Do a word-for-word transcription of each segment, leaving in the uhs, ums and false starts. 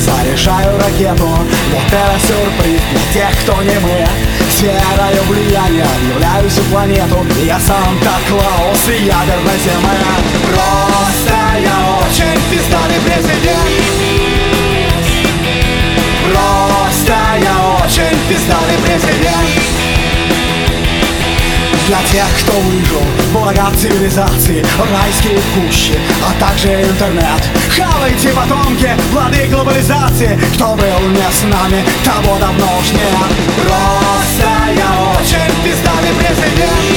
заряжаю ракету. Вот это сюрприз для тех, кто не мы. Сферою влияния объявляю всю планету. Я Санта-Клаус и ядерная земля. Просто я очень пиздатый президент. Просто я очень пиздатый президент. Для тех, кто выжил, блага цивилизации, райские кущи, а также интернет. Хавайте, потомки, плоды глобализации. Кто был не с нами, того давно уж нет. Просто я очень пиздатый президент.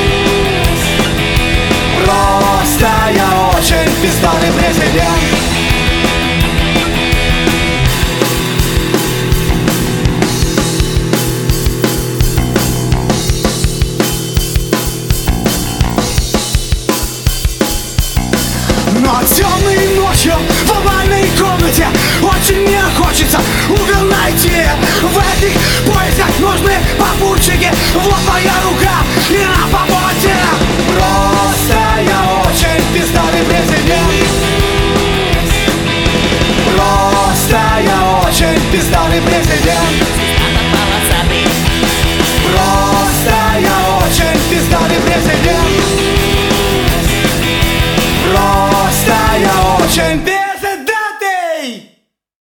Просто я очень пиздатый президент. Но темной ночью в овальной комнате очень мне хочется угол найти. В этих поисках нужны попутчики. Вот моя рука и на